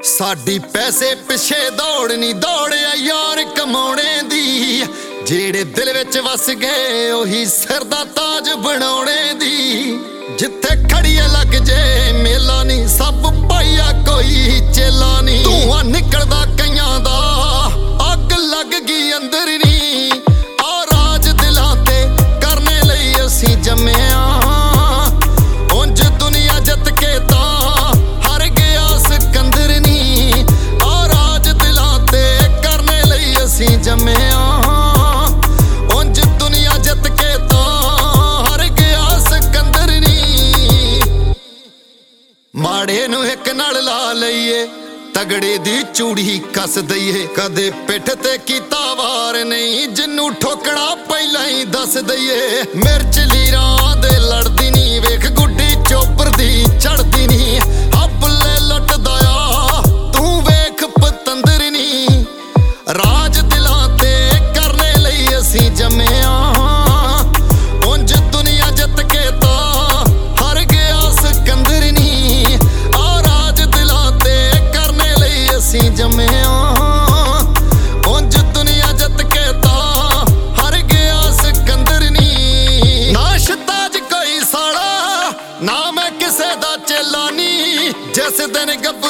ਸਾਡੀ ਪੈਸੇ ਪਿੱਛੇ ਦੌੜ ਨਹੀਂ ਦੌੜਿਆ ਯਾਰ ਕਮਾਉਣੇ ਦੀ। ਜਿਹੜੇ ਦਿਲ ਵਿੱਚ ਵਸ ਗਏ ਉਹੀ ਸਿਰ ਦਾ ਤਾਜ ਬਣਾਉਣੇ ਦੀ। ਜਿੱਥੇ ਖੜੀਏ ਲੱਗ ਜੇ ਮੇਲਾ ਨਹੀਂ, ਸਭ ਪਾਈਆ ਕੋਈ ਚੇਲਾ ਨਹੀਂ। ਧੂਆਂ ਨਿਕਲਦਾ ਕਈਆਂ ਦਾ ਅੱਗ ਲੱਗ ਗਈ ਅੰਦਰ ਨਹੀਂ। ਆ ਰਾਜ ਦਿਲਾਂ ਤੇ ਕਰਨੇ ਲਈ ਅਸੀਂ ਜੰਮਿਆ। ਉਂਝ ਦੁਨੀਆ ਜਿੱਤ ਕੇ ਤਾਂ ਹਰ ਗਿਆ ਸਿਕੰਦਰ ਨਹੀਂ। ਆ ਰਾਜ ਦਿਲਾਂ ਤੇ ਕਰਨੇ ਲਈ ਅਸੀਂ ਜੰਮਿਆ। ਉਂਝ ਦੁਨੀਆ ਜਿੱਤ ਕੇ ਤਾਂ ਹਰ ਗਿਆ ਸਿਕੰਦਰ ਨਹੀਂ। ਮਾੜੇ ਨੂੰ ਇੱਕ ਨਾਲ ਲਾ ਲਈਏ, ਤਗੜੇ ਦੀ ਚੂੜੀ ਕੱਸ ਦਈਏ। ਕਦੇ ਪਿੱਠ ਤੇ ਕੀਤਾ ਵਾਰ ਨਹੀਂ, ਜਿੰਨੂੰ ਠੋਕਣਾ ਪਹਿਲਾਂ ਹੀ ਦੱਸ ਦਈਏ। ਮਿਰਚ ਲੀਰਾਂ ਦੇ ਲੜਦੀ ਨਹੀਂ, ਵੇਖ ਗੁੱਡੀ ਚੋਪਰ ਦੀ ਚੜਦੀ ਨਹੀਂ। ਹੱਪਲੇ ਲੁੱਟਦਾ ਆ ਤੂੰ ਵੇਖ ਪਤੰਦਰ ਨਹੀਂ। ਰਾਜ ਦਿਲਾਂ ਤੇ ਕਰਨੇ ਲਈ ਅਸੀਂ ਜੰਮਿਆ। ਉਂਝ ਦੁਨੀਆ ਜਿੱਤ ਕੇ ਤਾਂ ਹਰ ਗਿਆ ਸਿਕੰਦਰ ਨਹੀਂ। ਆ ਰਾਜ ਦਿਲਾਂ ਤੇ ਕਰਨੇ ਲਈ ਅਸੀਂ ਜੰਮਿਆ। ਉਂਝ ਦੁਨੀਆ ਜਿੱਤ ਕੇ ਤਾਂ ਹਰ ਗਿਆ ਸਿਕੰਦਰ ਨਹੀਂ। ਨਾ ਸ਼ਤਾਜ ਕੋਈ ਸਾਲਾ, ਨਾ ਮੈਂ ਕਿਸੇ ਦਾ ਚੇਲਾ ਨਹੀਂ। ਜਿਸ ਦਿਨ ਗੱਭ